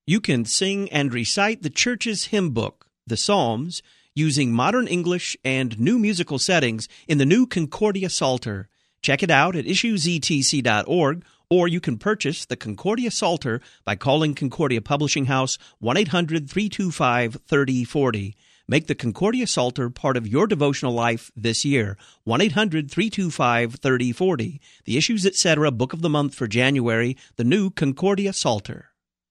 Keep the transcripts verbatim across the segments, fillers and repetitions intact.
You can sing and recite the church's hymn book, the Psalms, using modern English and new musical settings in the new Concordia Psalter. Check it out at issues e t c dot org, or you can purchase the Concordia Psalter by calling Concordia Publishing House one eight hundred three two five three oh four oh. Make the Concordia Psalter part of your devotional life this year. one eight hundred three two five three oh four oh. The Issues Etc. Book of the Month for January, the new Concordia Psalter.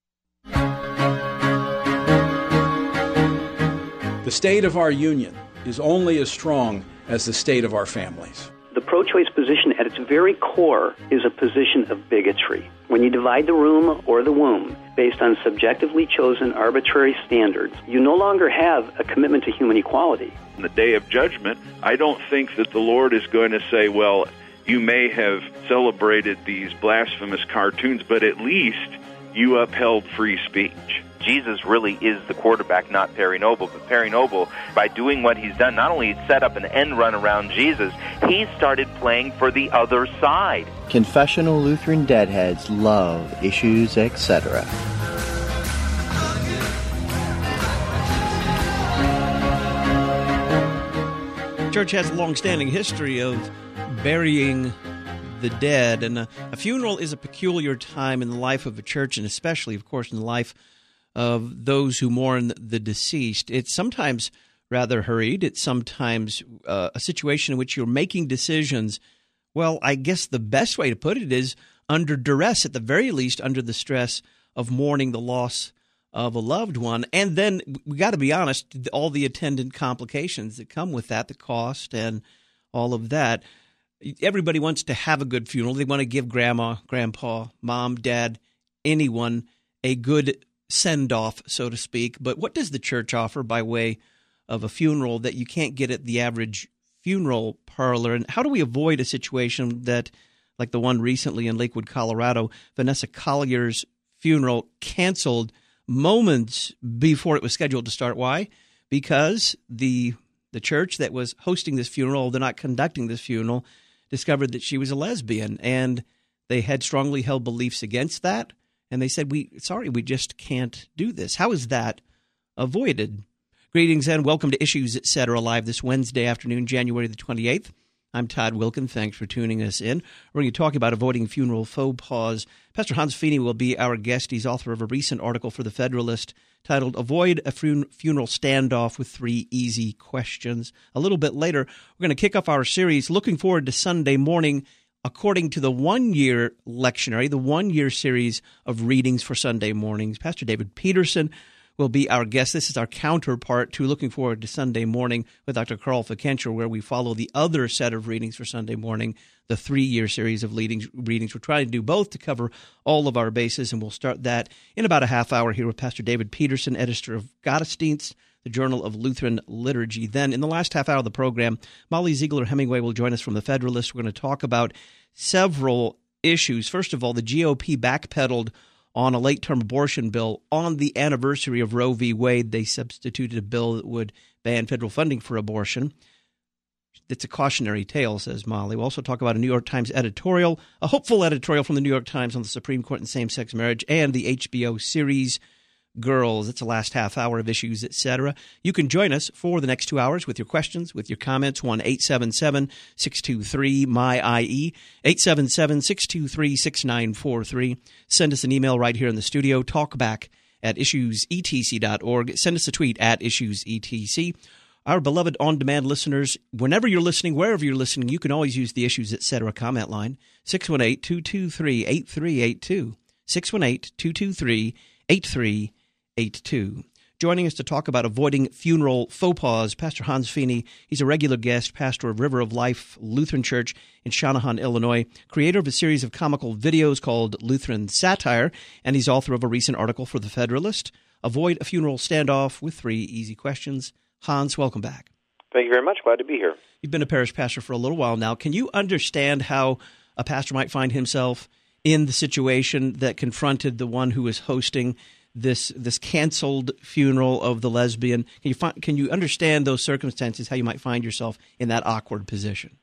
The state of our union is only as strong as the state of our families. The pro-choice position at its very core is a position of bigotry. When you divide the room or the womb based on subjectively chosen arbitrary standards, you no longer have a commitment to human equality. On the day of judgment, I don't think that the Lord is going to say, well, you may have celebrated these blasphemous cartoons, but at least you upheld free speech. Jesus really is the quarterback, not Perry Noble. But Perry Noble, by doing what he's done, not only set up an end run around Jesus, he started playing for the other side. Confessional Lutheran Deadheads love Issues Etc. Church has a long-standing history of burying the dead, and a, a funeral is a peculiar time in the life of a church, and especially, of course, in the life of those who mourn the deceased. It's sometimes rather hurried. It's sometimes uh, a situation in which you're making decisions. Well, I guess the best way to put it is under duress, at the very least under the stress of mourning the loss of a loved one. And then we got to be honest, all the attendant complications that come with that, the cost and all of that. Everybody wants to have a good funeral. They want to give grandma, grandpa, mom, dad, anyone a good send-off, so to speak. But what does the church offer by way of a funeral that you can't get at the average funeral parlor? And how do we avoid a situation that, like the one recently in Lakewood, Colorado, Vanessa Collier's funeral canceled moments before it was scheduled to start? Why? Because the the church that was hosting this funeral, they're not conducting this funeral, discovered that she was a lesbian, and they had strongly held beliefs against that. And they said, "We sorry, we just can't do this." How is that avoided? Greetings and welcome to Issues Etc. live this Wednesday afternoon, January the twenty-eighth. I'm Todd Wilkin. Thanks for tuning us in. We're going to talk about avoiding funeral faux pas. Pastor Hans Feeney will be our guest. He's author of a recent article for The Federalist titled "Avoid a Fun- Funeral Standoff with Three Easy Questions." A little bit later, we're going to kick off our series looking forward to Sunday morning, according to the one-year lectionary, the one-year series of readings for Sunday mornings. Pastor David Peterson will be our guest. This is our counterpart to Looking Forward to Sunday Morning with Doctor Carl Fikencher, where we follow the other set of readings for Sunday morning, the three-year series of readings. We're trying to do both to cover all of our bases, and we'll start that in about a half hour here with Pastor David Peterson, editor of Gottesdienst, the Journal of Lutheran Liturgy. Then, in the last half hour of the program, Molly Ziegler-Hemingway will join us from The Federalist. We're going to talk about several issues. First of all, the G O P backpedaled on a late-term abortion bill. On the anniversary of Roe v. Wade, they substituted a bill that would ban federal funding for abortion. It's a cautionary tale, says Molly. We'll also talk about a New York Times editorial, a hopeful editorial from the New York Times on the Supreme Court and same-sex marriage, and the H B O series Girls. It's the last half hour of Issues, et cetera. You can join us for the next two hours with your questions, with your comments. one eight seven seven, six two three, M Y I E, eight seven seven, six two three, six nine four three. Send us an email right here in the studio, talkback at issues e t c dot org. Send us a tweet at issues e t c. Our beloved on-demand listeners, whenever you're listening, wherever you're listening, you can always use the Issues, et cetera comment line, six one eight, two two three, eight three eight two, six one eight, two two three, eight three eight two. Joining us to talk about avoiding funeral faux pas, Pastor Hans Feeney. He's a regular guest, pastor of River of Life Lutheran Church in Shanahan, Illinois, creator of a series of comical videos called Lutheran Satire, and he's author of a recent article for The Federalist, Avoid a Funeral Standoff with Three Easy Questions. Hans, welcome back. Thank you very much. Glad to be here. You've been a parish pastor for a little while now. Can you understand how a pastor might find himself in the situation that confronted the one who was hosting this this canceled funeral of the lesbian? Can you find, can you understand those circumstances, how you might find yourself in that awkward position?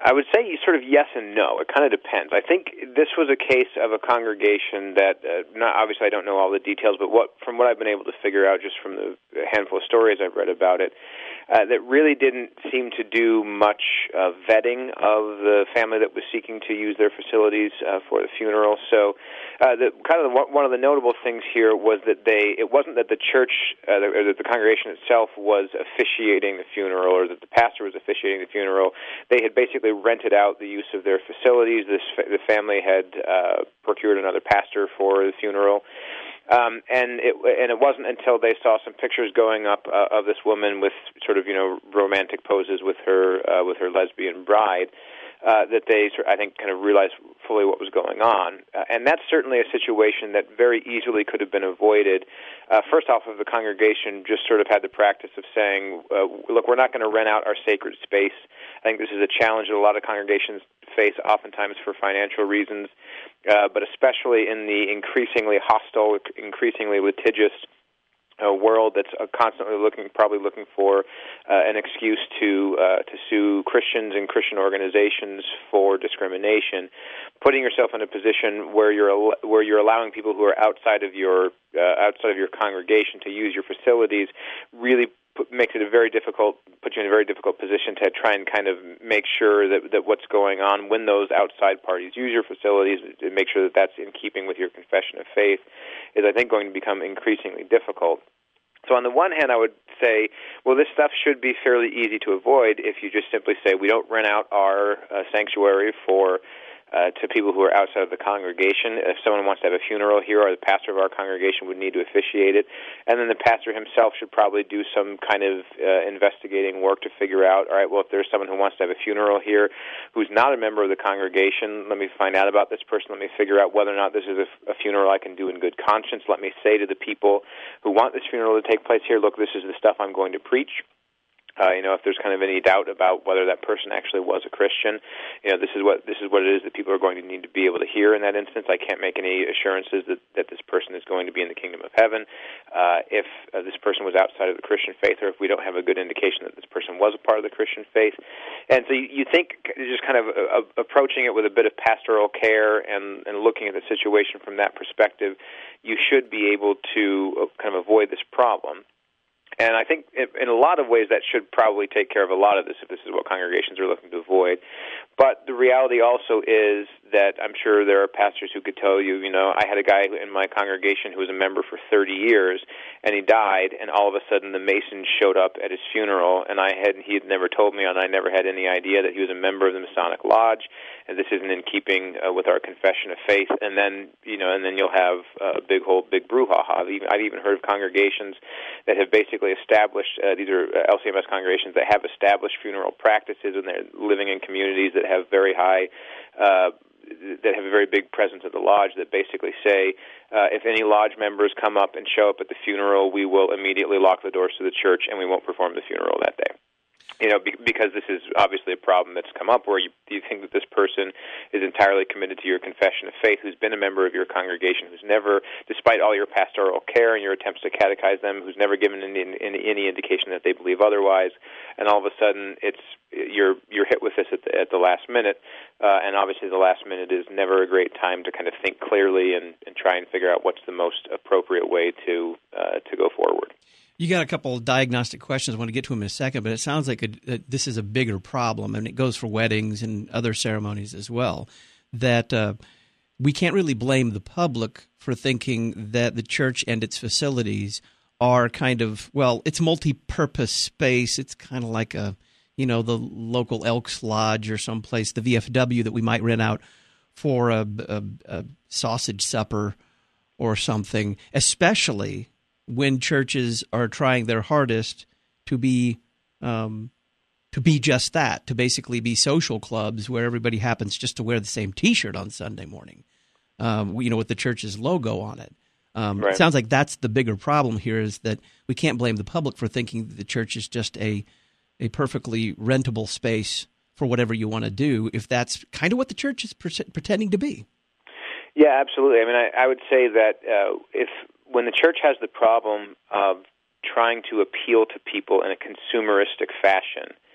I would say sort of yes and no. It kind of depends. I think this was a case of a congregation that, uh, not obviously I don't know all the details, but what from what I've been able to figure out just from the handful of stories I've read about it, uh, that really didn't seem to do much uh, vetting of the family that was seeking to use their facilities uh, for the funeral. So uh, the, kind of the, one of the notable things here was that they, it wasn't that the church, uh, or that the congregation itself was officiating the funeral or that the pastor was officiating the funeral. They had basically rented out the use of their facilities. This the family had uh, procured another pastor for the funeral, um, and it and it wasn't until they saw some pictures going up uh, of this woman with sort of you know romantic poses with her uh, with her lesbian bride uh, that they I think kind of realized fully what was going on, uh, and that's certainly a situation that very easily could have been avoided. Uh, first off, of the congregation just sort of had the practice of saying, uh, look, we're not going to rent out our sacred space. I think this is a challenge that a lot of congregations face oftentimes for financial reasons, uh, but especially in the increasingly hostile, increasingly litigious uh, world that's uh, constantly looking, probably looking for uh, an excuse to uh, to sue Christians and Christian organizations for discrimination. Putting yourself in a position where you're al- where you're allowing people who are outside of your uh, outside of your congregation to use your facilities really Put, makes it a very difficult, put you in a very difficult position to try and kind of make sure that, that what's going on when those outside parties use your facilities, to make sure that that's in keeping with your confession of faith, is I think going to become increasingly difficult. So on the one hand, I would say, well, this stuff should be fairly easy to avoid if you just simply say, we don't rent out our uh, sanctuary for Uh, to people who are outside of the congregation. If someone wants to have a funeral here, or the pastor of our congregation would need to officiate it, and then the pastor himself should probably do some kind of uh, investigating work to figure out, all right, well, if there's someone who wants to have a funeral here who's not a member of the congregation, let me find out about this person, let me figure out whether or not this is a, a funeral I can do in good conscience, let me say to the people who want this funeral to take place here, look, this is the stuff I'm going to preach. Uh, you know, if there's kind of any doubt about whether that person actually was a Christian, you know, this is what this is what it is that people are going to need to be able to hear in that instance. I can't make any assurances that, that this person is going to be in the kingdom of heaven. Uh, if uh, this person was outside of the Christian faith, or if we don't have a good indication that this person was a part of the Christian faith. And so you, you think just kind of uh, approaching it with a bit of pastoral care and, and looking at the situation from that perspective, you should be able to kind of avoid this problem. And I think in a lot of ways that should probably take care of a lot of this if this is what congregations are looking to avoid. But the reality also is that I'm sure there are pastors who could tell you, you know, I had a guy in my congregation who was a member for thirty years, and he died, and all of a sudden the Masons showed up at his funeral, and I had he had never told me, and I never had any idea that he was a member of the Masonic Lodge, and this isn't in keeping uh, with our confession of faith. And then, you know, and then you'll have a big whole big brouhaha. I've even, I've even heard of congregations that have basically established, uh, these are L C M S congregations that have established funeral practices, and they're living in communities that have very high, uh, that have a very big presence at the lodge, that basically say, uh, if any lodge members come up and show up at the funeral, we will immediately lock the doors to the church and we won't perform the funeral that day. You know, be, because this is obviously a problem that's come up where you, you think that this person is entirely committed to your confession of faith, who's been a member of your congregation, who's never, despite all your pastoral care and your attempts to catechize them, who's never given any, any, any indication that they believe otherwise, and all of a sudden it's you're you're hit with this at the, at the last minute, uh, and obviously the last minute is never a great time to kind of think clearly and, and try and figure out what's the most appropriate way to uh, to go forward. You got a couple of diagnostic questions. I want to get to them in a second, but it sounds like a, a, this is a bigger problem, and it goes for weddings and other ceremonies as well, that uh, we can't really blame the public for thinking that the church and its facilities are kind of, well, it's multi-purpose space. It's kind of like a, you know, the local Elks Lodge or someplace, the V F W that we might rent out for a, a, a sausage supper or something, especially when churches are trying their hardest to be um, to be just that, to basically be social clubs where everybody happens just to wear the same T-shirt on Sunday morning, um, you know, with the church's logo on it. Um, right. It sounds like that's the bigger problem here, is that we can't blame the public for thinking that the church is just a a perfectly rentable space for whatever you want to do, if that's kind of what the church is pre- pretending to be. Yeah, absolutely. I mean, I, I would say that uh, if when the church has the problem of trying to appeal to people in a consumeristic fashion,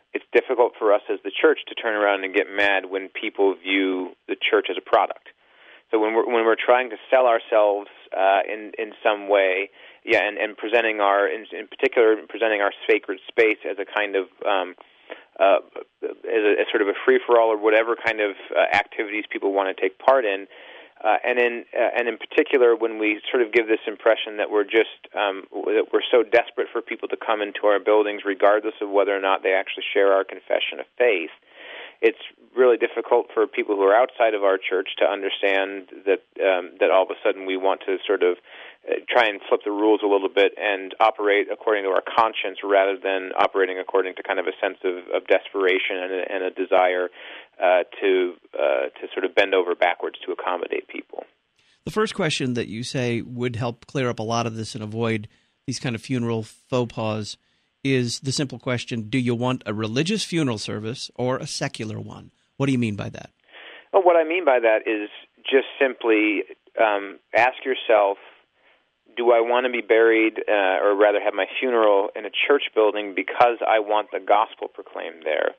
it's difficult for us as the church to turn around and get mad when people view the church as a product. So when we're when we're trying to sell ourselves uh, in in some way, yeah, and, and presenting our in, in particular presenting our sacred space as a kind of um, uh, as, a, as sort of a free for all or whatever kind of uh, activities people want to take part in, uh, and in uh, and in particular when we sort of give this impression that we're just um, that we're so desperate for people to come into our buildings, regardless of whether or not they actually share our confession of faith. It's really difficult for people who are outside of our church to understand that um, that all of a sudden we want to sort of uh, try and flip the rules a little bit and operate according to our conscience rather than operating according to kind of a sense of, of desperation and a, and a desire uh, to uh, to sort of bend over backwards to accommodate people. The first question that you say would help clear up a lot of this and avoid these kind of funeral faux pas is the simple question, do you want a religious funeral service or a secular one? What do you mean by that? Well, what I mean by that is just simply um, ask yourself, do I want to be buried uh, or rather have my funeral in a church building because I want the gospel proclaimed there?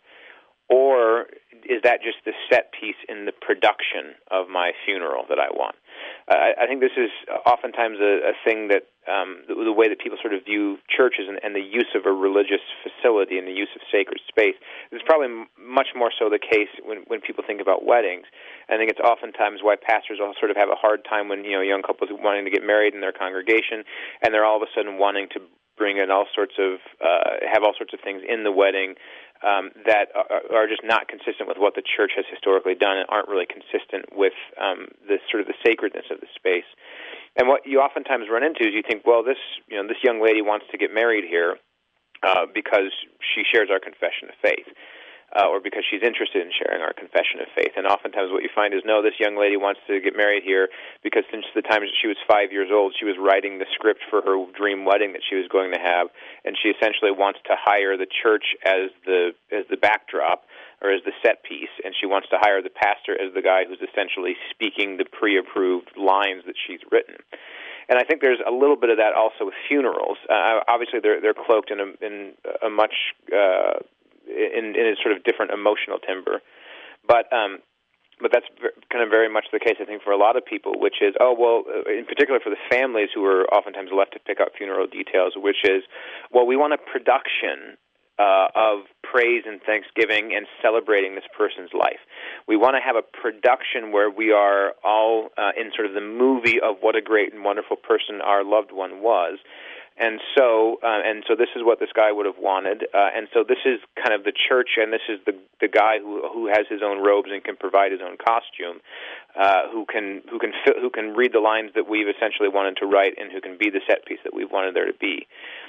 Or is that just the set piece in the production of my funeral that I want? Uh, I think this is oftentimes a, a thing that um, the, the way that people sort of view churches and, and the use of a religious facility and the use of sacred space. This is probably m- much more so the case when, when people think about weddings. I think it's oftentimes why pastors all sort of have a hard time when, you know, young couples wanting to get married in their congregation, and they're all of a sudden wanting to bring in all sorts of, uh, have all sorts of things in the wedding Um, that are, are just not consistent with what the church has historically done and aren't really consistent with um, the sort of the sacredness of the space. And what you oftentimes run into is you think, well, this you know this young lady wants to get married here uh, because she shares our confession of faith. Uh, or because she's interested in sharing our confession of faith. And oftentimes what you find is, no, this young lady wants to get married here because since the time she was five years old, she was writing the script for her dream wedding that she was going to have, and she essentially wants to hire the church as the as the backdrop or as the set piece, and she wants to hire the pastor as the guy who's essentially speaking the pre-approved lines that she's written. And I think there's a little bit of that also with funerals. Uh, obviously, they're they're cloaked in a, in a much uh, In, in a sort of different emotional timber, but um, but that's kind of very much the case, I think, for a lot of people. Which is, oh well, in particular for the families who are oftentimes left to pick up funeral details. Which is, well, we want a production uh, of praise and thanksgiving and celebrating this person's life. We want to have a production where we are all uh, in sort of the movie of what a great and wonderful person our loved one was. And so, uh, and so, this is what this guy would have wanted. Uh, and so, this is kind of the church, and this is the the guy who who has his own robes and can provide his own costume, uh, who can who can fi- who can read the lines that we've essentially wanted to write, and who can be the set piece that we've wanted there to be.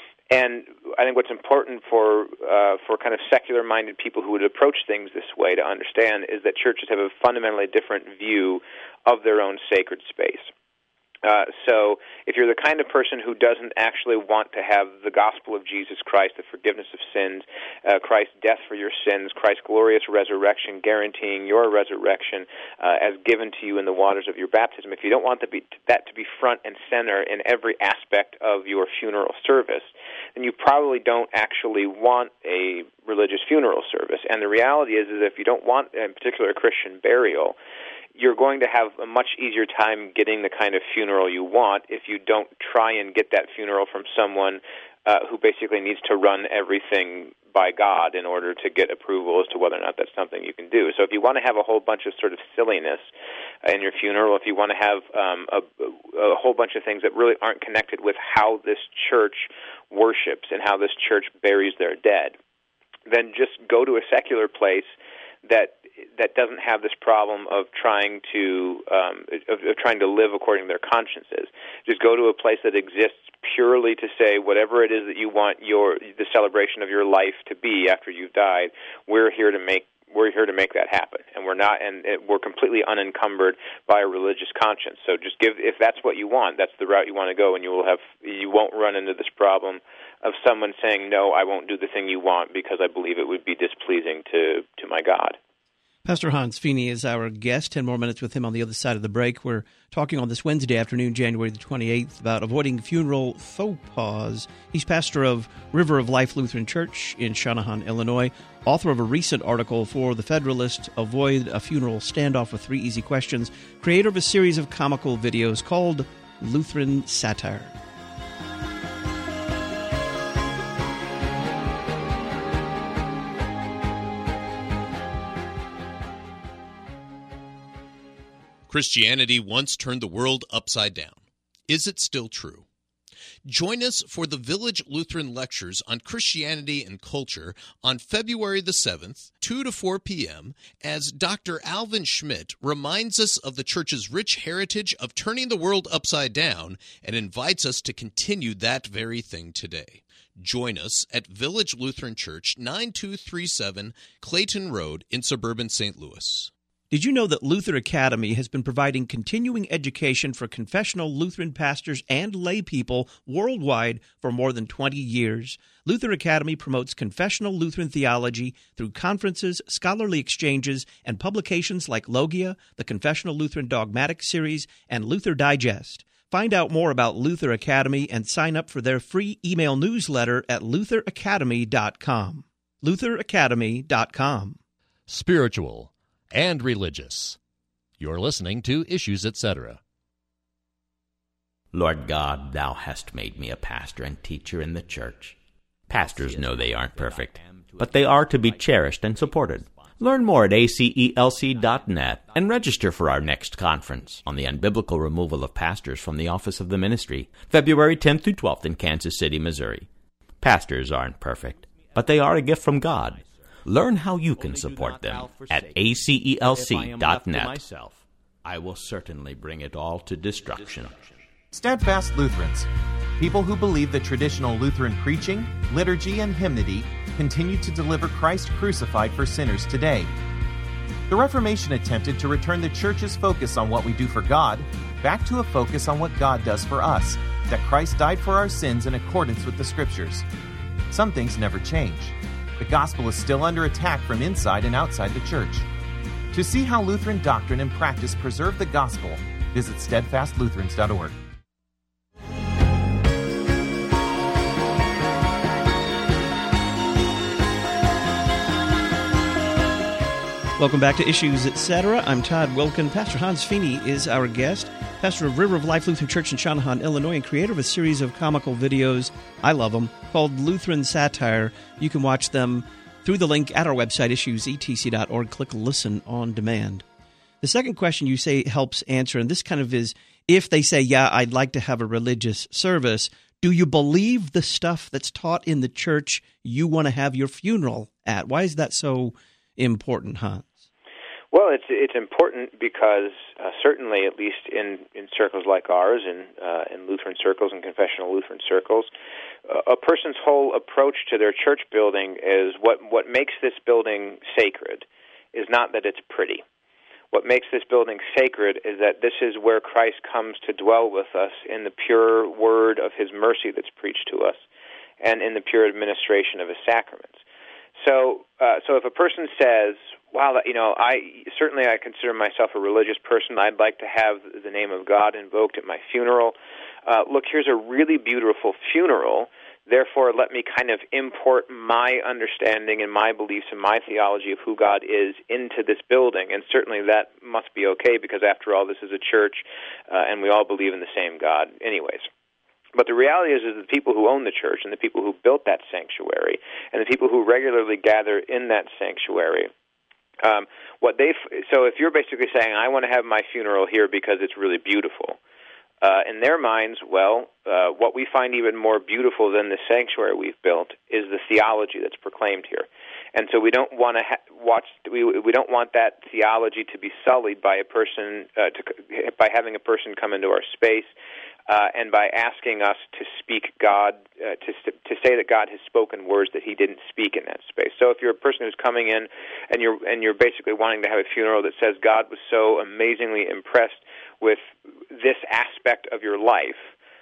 And I think what's important for uh, for kind of secular-minded people who would approach things this way to understand is that churches have a fundamentally different view of their own sacred space. Uh, so if you're the kind of person who doesn't actually want to have the gospel of Jesus Christ, the forgiveness of sins, uh, Christ's death for your sins, Christ's glorious resurrection, guaranteeing your resurrection uh, as given to you in the waters of your baptism, if you don't want to be, that to be front and center in every aspect of your funeral service, then you probably don't actually want a religious funeral service. And the reality is, is if you don't want, in particular, a Christian burial, you're going to have a much easier time getting the kind of funeral you want if you don't try and get that funeral from someone uh, who basically needs to run everything by God in order to get approval as to whether or not that's something you can do. So if you want to have a whole bunch of sort of silliness in your funeral, if you want to have um, a, a whole bunch of things that really aren't connected with how this church worships and how this church buries their dead, then just go to a secular place that that doesn't have this problem of trying to um, of, of trying to live according to their consciences. Just go to a place that exists purely to say whatever it is that you want your the celebration of your life to be after you've died. We're here to make we're here to make that happen, and we're not and it, we're completely unencumbered by a religious conscience. So just give if that's what you want, that's the route you want to go, and you will have you won't run into this problem of someone saying, no, I won't do the thing you want because I believe it would be displeasing to to my God. Pastor Hans Feeney is our guest. Ten more minutes with him on the other side of the break. We're talking on this Wednesday afternoon, January the twenty-eighth, about avoiding funeral faux pas. He's pastor of River of Life Lutheran Church in Channahon, Illinois, author of a recent article for The Federalist, Avoid a Funeral Standoff with Three Easy Questions, creator of a series of comical videos called Lutheran Satire. Christianity once turned the world upside down. Is it still true? Join us for the Village Lutheran Lectures on Christianity and Culture on February the seventh, two to four p.m., as Doctor Alvin Schmidt reminds us of the Church's rich heritage of turning the world upside down and invites us to continue that very thing today. Join us at Village Lutheran Church, nine two three seven Clayton Road in suburban Saint Louis. Did you know that Luther Academy has been providing continuing education for confessional Lutheran pastors and lay people worldwide for more than twenty years? Luther Academy promotes confessional Lutheran theology through conferences, scholarly exchanges, and publications like Logia, the Confessional Lutheran Dogmatic Series, and Luther Digest. Find out more about Luther Academy and sign up for their free email newsletter at luther academy dot com. luther academy dot com. Spiritual and religious. You're listening to Issues, et cetera. Lord God, thou hast made me a pastor and teacher in the church. Pastors know they aren't perfect, but they are to be cherished and supported. Learn more at A C E L C dot net and register for our next conference on the unbiblical removal of pastors from the office of the ministry, February tenth through twelfth in Kansas City, Missouri. Pastors aren't perfect, but they are a gift from God. Learn how you can support them at A C E L C dot net. I will certainly bring it all to destruction. Steadfast Lutherans, people who believe that traditional Lutheran preaching, liturgy, and hymnody continue to deliver Christ crucified for sinners today. The Reformation attempted to return the Church's focus on what we do for God back to a focus on what God does for us, that Christ died for our sins in accordance with the Scriptures. Some things never change. The gospel is still under attack from inside and outside the church. To see how Lutheran doctrine and practice preserve the gospel, visit steadfast lutherans dot org. Welcome back to Issues, et cetera. I'm Todd Wilken. Pastor Hans Feeney is our guest, pastor of River of Life Lutheran Church in Channahon, Illinois, and creator of a series of comical videos, I love them, called Lutheran Satire. You can watch them through the link at our website, issues e t c dot org. Click Listen on Demand. The second question you say helps answer, and this kind of is, if they say, yeah, I'd like to have a religious service, do you believe the stuff that's taught in the church you want to have your funeral at? Why is that so important, Hans? Well, it's it's important because uh, certainly, at least in, in circles like ours, in uh, in Lutheran circles and confessional Lutheran circles, uh, a person's whole approach to their church building is what what makes this building sacred is not that it's pretty. What makes this building sacred is that this is where Christ comes to dwell with us in the pure word of His mercy that's preached to us, and in the pure administration of His sacraments. So, uh, so if a person says, wow, you know, I certainly I consider myself a religious person. I'd like to have the name of God invoked at my funeral. Uh, look, here's a really beautiful funeral. Therefore, let me kind of import my understanding and my beliefs and my theology of who God is into this building. And certainly that must be okay because, after all, this is a church, uh, and we all believe in the same God anyways. But the reality is, is the people who own the church and the people who built that sanctuary and the people who regularly gather in that sanctuary, um, what they so if you're basically saying, I want to have my funeral here because it's really beautiful, uh, in their minds, well, uh, what we find even more beautiful than the sanctuary we've built is the theology that's proclaimed here. And so we don't want to ha- watch. We we don't want that theology to be sullied by a person, uh, to, by having a person come into our space. Uh, and by asking us to speak God, uh, to to say that God has spoken words that He didn't speak in that space. So if you're a person who's coming in and you're and you're basically wanting to have a funeral that says God was so amazingly impressed with this aspect of your life,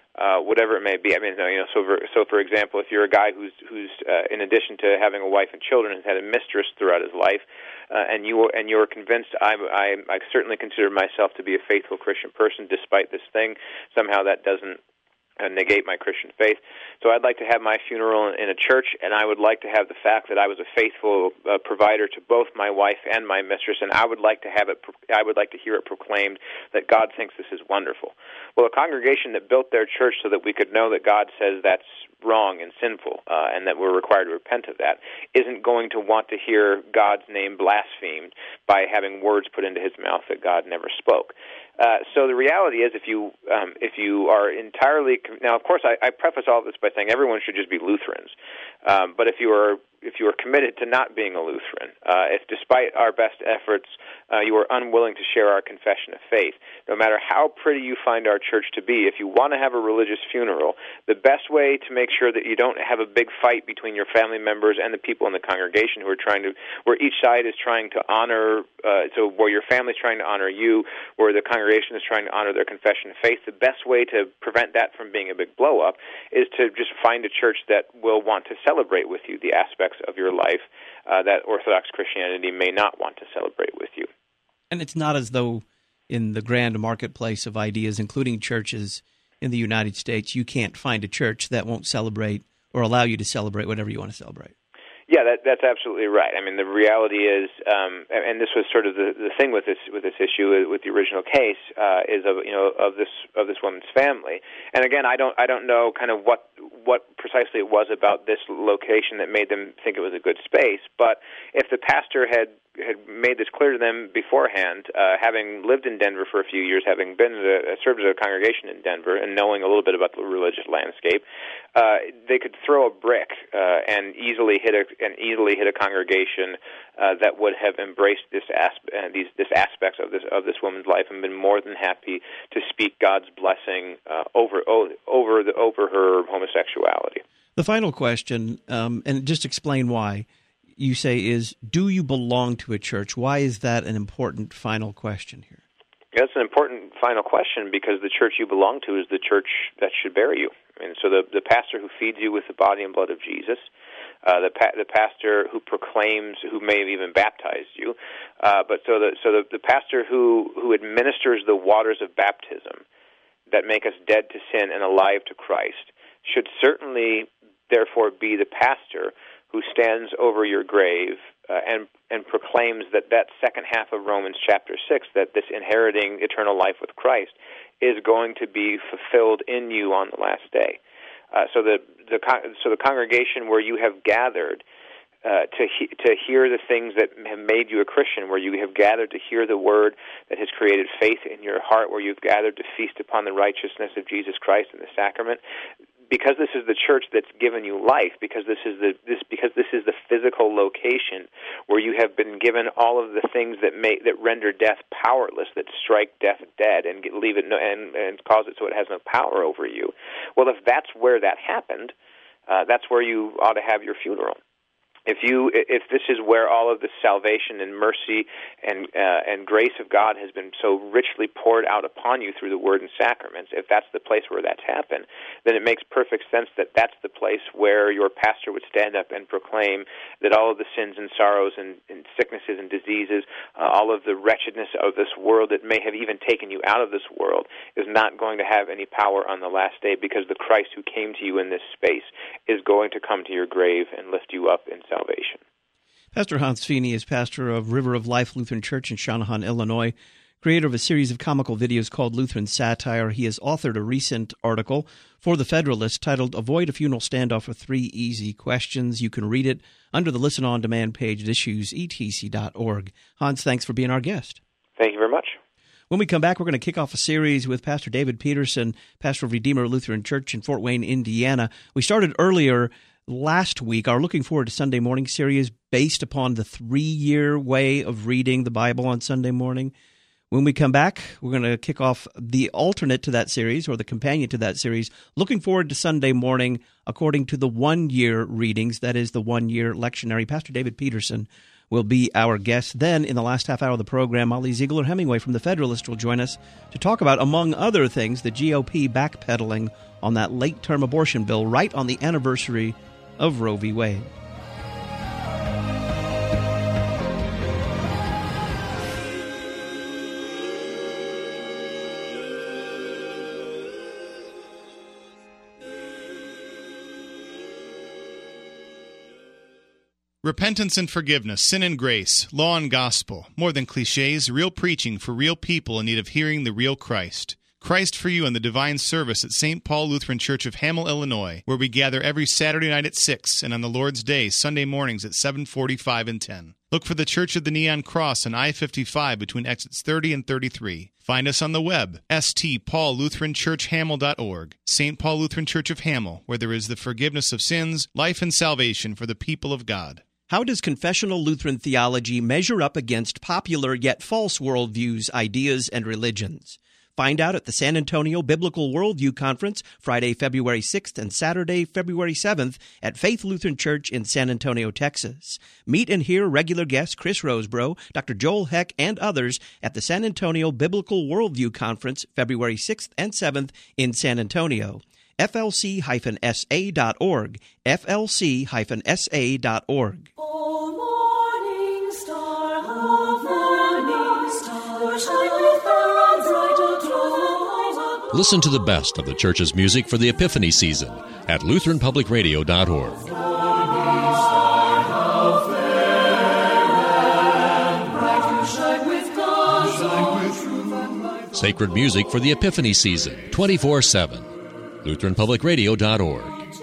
Uh, whatever it may be. I mean, you know, so for, so for example, if you're a guy who's who's uh, in addition to having a wife and children, has had a mistress throughout his life, uh, and you and you're convinced, I, I I certainly consider myself to be a faithful Christian person despite this thing. Somehow that doesn't Uh, negate my Christian faith. So I'd like to have my funeral in, in a church, and I would like to have the fact that I was a faithful uh, provider to both my wife and my mistress, and I would like to have it. I would like to hear it proclaimed that God thinks this is wonderful. Well, a congregation that built their church so that we could know that God says that's wrong and sinful, uh, and that we're required to repent of that, isn't going to want to hear God's name blasphemed by having words put into his mouth that God never spoke. Uh, so the reality is, if you um, if you are entirely now, of course, I, I preface all this by saying everyone should just be Lutherans. Um, but if you are if you are committed to not being a Lutheran, uh, if despite our best efforts uh, you are unwilling to share our confession of faith, no matter how pretty you find our church to be, if you want to have a religious funeral, the best way to make sure that you don't have a big fight between your family members and the people in the congregation who are trying to, where each side is trying to honor, uh, so where your family is trying to honor you, where the congregation is trying to honor their confession of faith, the best way to prevent that from being a big blow-up is to just find a church that will want to celebrate with you the aspects of your life uh, that Orthodox Christianity may not want to celebrate with you. And it's not as though in the grand marketplace of ideas, including churches in the United States, you can't find a church that won't celebrate or allow you to celebrate whatever you want to celebrate. Yeah, that, that's absolutely right. I mean, the reality is, um, and this was sort of the, the thing with this with this issue with the original case uh, is of you know of this of this woman's family. And again, I don't I don't know kind of what what precisely it was about this location that made them think it was a good space. But if the pastor had had made this clear to them beforehand, uh, having lived in Denver for a few years, having been a, served as a congregation in Denver, and knowing a little bit about the religious landscape, uh, they could throw a brick uh, and easily hit a and easily hit a congregation uh, that would have embraced this asp- uh, these this aspects of this of this woman's life and been more than happy to speak God's blessing uh, over over the over her homosexuality. The final question, um, and just explain why. You say is, do you belong to a church? Why is that an important final question here? That's an important final question because the church you belong to is the church that should bury you. And so the, the pastor who feeds you with the body and blood of Jesus, uh, the pa- the pastor who proclaims, who may have even baptized you, uh, but so the so the, the pastor who, who administers the waters of baptism that make us dead to sin and alive to Christ should certainly, therefore, be the pastor who stands over your grave uh, and and proclaims that that second half of Romans chapter six, that this inheriting eternal life with Christ is going to be fulfilled in you on the last day. Uh, so the, the so the congregation where you have gathered uh, to he, to hear the things that have made you a Christian, where you have gathered to hear the word that has created faith in your heart, where you've gathered to feast upon the righteousness of Jesus Christ in the sacrament. Because this is the church that's given you life, because this is the this because this is the physical location where you have been given all of the things that make that render death powerless, that strike death dead and get, leave it no, and and cause it so it has no power over you. Well, if that's where that happened, uh, that's where you ought to have your funeral. If you, if this is where all of the salvation and mercy and uh, and grace of God has been so richly poured out upon you through the Word and sacraments, if that's the place where that's happened, then it makes perfect sense that that's the place where your pastor would stand up and proclaim that all of the sins and sorrows and, and sicknesses and diseases, uh, all of the wretchedness of this world that may have even taken you out of this world, is not going to have any power on the last day, because the Christ who came to you in this space is going to come to your grave and lift you up in salvation. Salvation. Pastor Hans Feeney is pastor of River of Life Lutheran Church in Shanahan, Illinois, creator of a series of comical videos called Lutheran Satire. He has authored a recent article for The Federalist titled Avoid a Funeral Standoff with Three Easy Questions. You can read it under the Listen On Demand page at issues e t c dot org. Hans, thanks for being our guest. Thank you very much. When we come back, we're going to kick off a series with Pastor David Peterson, pastor of Redeemer Lutheran Church in Fort Wayne, Indiana. We started earlier last week our Looking Forward to Sunday Morning series based upon the three-year way of reading the Bible on Sunday morning. When we come back, we're going to kick off the alternate to that series, or the companion to that series, Looking Forward to Sunday Morning according to the one-year readings, that is the one-year lectionary. Pastor David Peterson will be our guest. Then, in the last half hour of the program, Molly Ziegler Hemingway from The Federalist will join us to talk about, among other things, the G O P backpedaling on that late-term abortion bill right on the anniversary of Roe v. Wade. Repentance and forgiveness, sin and grace, law and gospel, more than cliches, real preaching for real people in need of hearing the real Christ. Christ for You and the Divine Service at Saint Paul Lutheran Church of Hamel, Illinois, where we gather every Saturday night at six and on the Lord's Day, Sunday mornings at seven forty-five and ten. Look for the Church of the Neon Cross on I fifty-five between exits thirty and thirty-three. Find us on the web, s t paul lutheran church hamel dot org. Saint Paul Lutheran Church of Hamel, where there is the forgiveness of sins, life and salvation for the people of God. How does confessional Lutheran theology measure up against popular yet false worldviews, ideas, and religions? Find out at the San Antonio Biblical Worldview Conference, Friday, February sixth and Saturday, February seventh at Faith Lutheran Church in San Antonio, Texas. Meet and hear regular guests Chris Rosebrough, Doctor Joel Heck, and others at the San Antonio Biblical Worldview Conference, February sixth and seventh in San Antonio. F L C S A dot org, F L C S A dot org. O morning star, O morning star, shine with clouds bright above. Listen to the best of the church's music for the Epiphany season at lutheran public radio dot org. Sacred music for the Epiphany season, twenty-four seven. lutheran public radio dot org.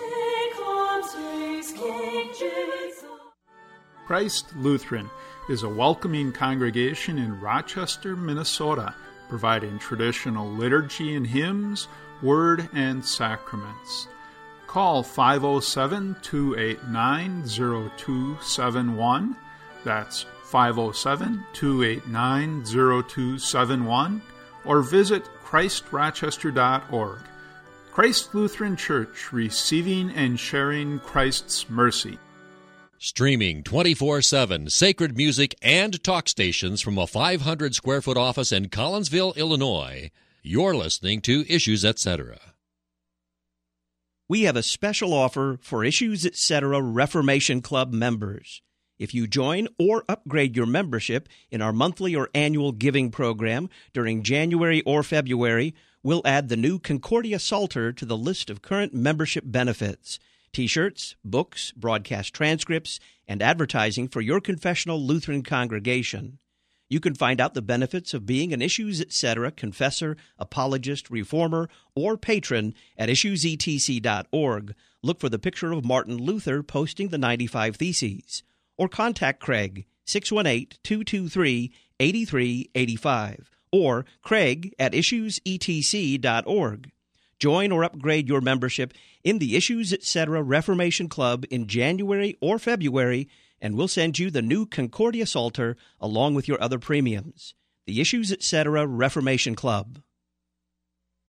Christ Lutheran is a welcoming congregation in Rochester, Minnesota, providing traditional liturgy and hymns, word, and sacraments. Call five oh seven, two eight nine, oh two seven one. That's five oh seven, two eight nine, oh two seven one. Or visit christ rochester dot org. Christ Lutheran Church, receiving and sharing Christ's mercy. Streaming twenty-four seven sacred music and talk stations from a five hundred square foot office in Collinsville, Illinois. You're listening to Issues Etc. We have a special offer for Issues Etc. Reformation Club members. If you join or upgrade your membership in our monthly or annual giving program during January or February, we'll add the new Concordia Psalter to the list of current membership benefits. T-shirts, books, broadcast transcripts, and advertising for your confessional Lutheran congregation. You can find out the benefits of being an Issues Etc. confessor, apologist, reformer, or patron at issues e t c dot org. Look for the picture of Martin Luther posting the ninety-five Theses. Or contact Craig, six one eight, two two three, eight three eight five. Or Craig at issues e t c dot org. Join or upgrade your membership in the Issues Etc. Reformation Club in January or February, and we'll send you the new Concordia Psalter along with your other premiums. The Issues Etc. Reformation Club.